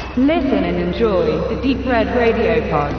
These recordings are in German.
Listen and enjoy the Deep Red Radio Pod.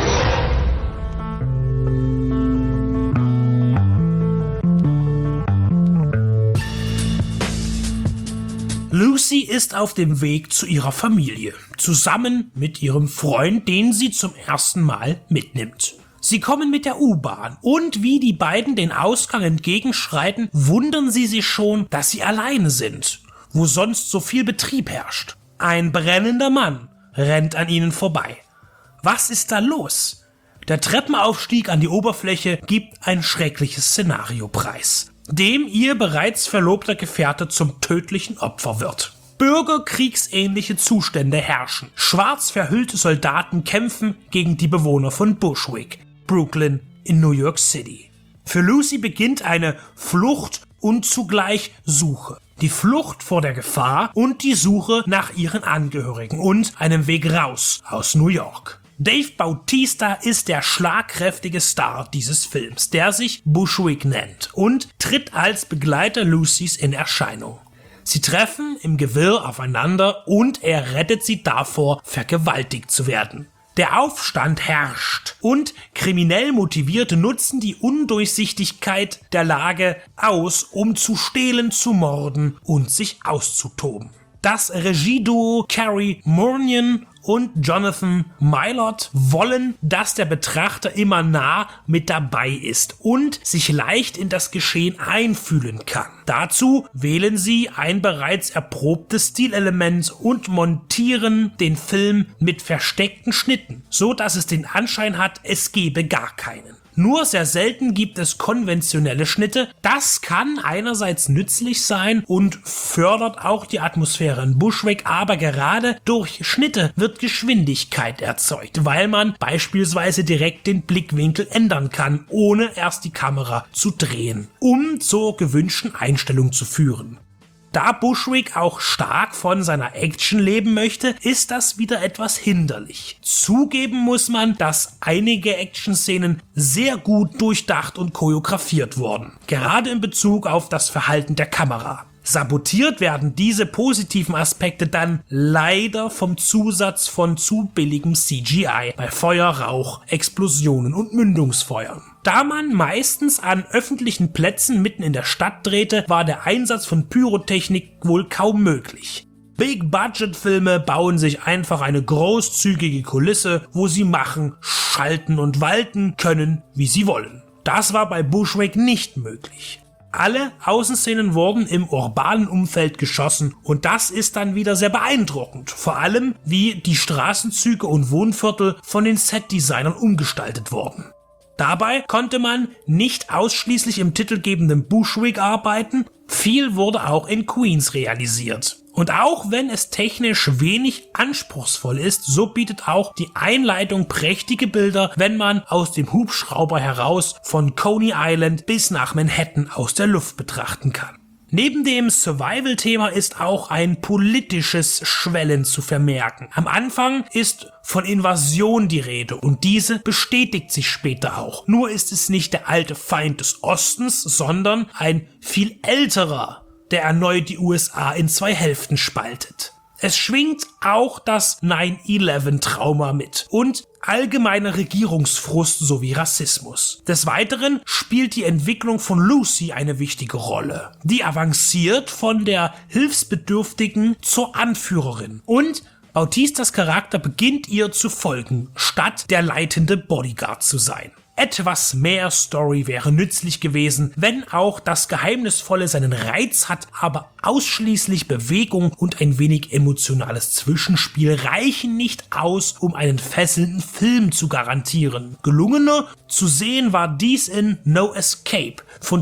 Lucy ist auf dem Weg zu ihrer Familie, zusammen mit ihrem Freund, den sie zum ersten Mal mitnimmt. Sie kommen mit der U-Bahn und wie die beiden den Ausgang entgegenschreiten, wundern sie sich schon, dass sie alleine sind, wo sonst so viel Betrieb herrscht. Ein brennender Mann rennt an ihnen vorbei. Was ist da los? Der Treppenaufstieg an die Oberfläche gibt ein schreckliches Szenario preis, dem ihr bereits verlobter Gefährte zum tödlichen Opfer wird. Bürgerkriegsähnliche Zustände herrschen. Schwarz verhüllte Soldaten kämpfen gegen die Bewohner von Bushwick, Brooklyn in New York City. Für Lucy beginnt eine Flucht und zugleich Suche. Die Flucht vor der Gefahr und die Suche nach ihren Angehörigen und einem Weg raus aus New York. Dave Bautista ist der schlagkräftige Star dieses Films, der sich Bushwick nennt und tritt als Begleiter Lucys in Erscheinung. Sie treffen im Gewirr aufeinander und er rettet sie davor, vergewaltigt zu werden. Der Aufstand herrscht und kriminell Motivierte nutzen die Undurchsichtigkeit der Lage aus, um zu stehlen, zu morden und sich auszutoben. Das Regieduo Cary Moorman und Jonathan Mylod wollen, dass der Betrachter immer nah mit dabei ist und sich leicht in das Geschehen einfühlen kann. Dazu wählen sie ein bereits erprobtes Stilelement und montieren den Film mit versteckten Schnitten, so dass es den Anschein hat, es gebe gar keinen. Nur sehr selten gibt es konventionelle Schnitte. Das kann einerseits nützlich sein und fördert auch die Atmosphäre in Bushwick, aber gerade durch Schnitte wird Geschwindigkeit erzeugt, weil man beispielsweise direkt den Blickwinkel ändern kann, ohne erst die Kamera zu drehen, um zur gewünschten Einstellung zu führen. Da Bushwick auch stark von seiner Action leben möchte, ist das wieder etwas hinderlich. Zugeben muss man, dass einige Action-Szenen sehr gut durchdacht und choreografiert wurden, gerade in Bezug auf das Verhalten der Kamera. Sabotiert werden diese positiven Aspekte dann leider vom Zusatz von zu billigem CGI bei Feuer, Rauch, Explosionen und Mündungsfeuern. Da man meistens an öffentlichen Plätzen mitten in der Stadt drehte, war der Einsatz von Pyrotechnik wohl kaum möglich. Big-Budget-Filme bauen sich einfach eine großzügige Kulisse, wo sie machen, schalten und walten können, wie sie wollen. Das war bei Bushwick nicht möglich. Alle Außenszenen wurden im urbanen Umfeld geschossen und das ist dann wieder sehr beeindruckend, vor allem wie die Straßenzüge und Wohnviertel von den Setdesignern umgestaltet wurden. Dabei konnte man nicht ausschließlich im titelgebenden Bushwick arbeiten, viel wurde auch in Queens realisiert. Und auch wenn es technisch wenig anspruchsvoll ist, so bietet auch die Einleitung prächtige Bilder, wenn man aus dem Hubschrauber heraus von Coney Island bis nach Manhattan aus der Luft betrachten kann. Neben dem Survival-Thema ist auch ein politisches Schwellen zu vermerken. Am Anfang ist von Invasion die Rede und diese bestätigt sich später auch. Nur ist es nicht der alte Feind des Ostens, sondern ein viel älterer, der erneut die USA in zwei Hälften spaltet. Es schwingt auch das 9/11-Trauma mit und allgemeiner Regierungsfrust sowie Rassismus. Des Weiteren spielt die Entwicklung von Lucy eine wichtige Rolle. Die avanciert von der Hilfsbedürftigen zur Anführerin und Bautistas Charakter beginnt ihr zu folgen, statt der leitende Bodyguard zu sein. Etwas mehr Story wäre nützlich gewesen, wenn auch das Geheimnisvolle seinen Reiz hat, aber ausschließlich Bewegung und ein wenig emotionales Zwischenspiel reichen nicht aus, um einen fesselnden Film zu garantieren. Gelungener zu sehen war dies in No Escape von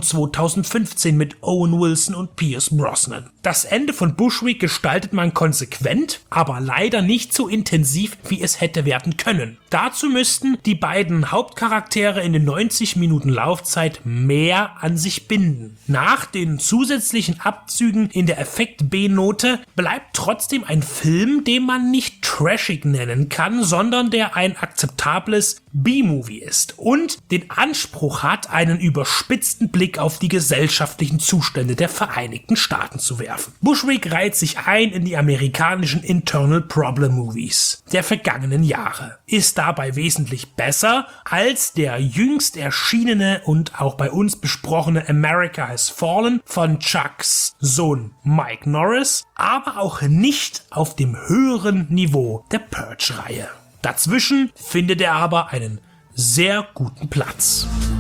2015 mit Owen Wilson und Pierce Brosnan. Das Ende von Bushwick gestaltet man konsequent, aber leider nicht so intensiv, wie es hätte werden können. Dazu müssten die beiden Hauptcharaktere Charaktere in den 90 Minuten Laufzeit mehr an sich binden. Nach den zusätzlichen Abzügen in der Effekt-B-Note bleibt trotzdem ein Film, den man nicht trashig nennen kann, sondern der ein akzeptables B-Movie ist und den Anspruch hat, einen überspitzten Blick auf die gesellschaftlichen Zustände der Vereinigten Staaten zu werfen. Bushwick reiht sich ein in die amerikanischen Internal Problem Movies der vergangenen Jahre, ist dabei wesentlich besser als der jüngst erschienene und auch bei uns besprochene America Has Fallen von Chucks Sohn Mike Norris, aber auch nicht auf dem höheren Niveau der Purge-Reihe. Dazwischen findet er aber einen sehr guten Platz.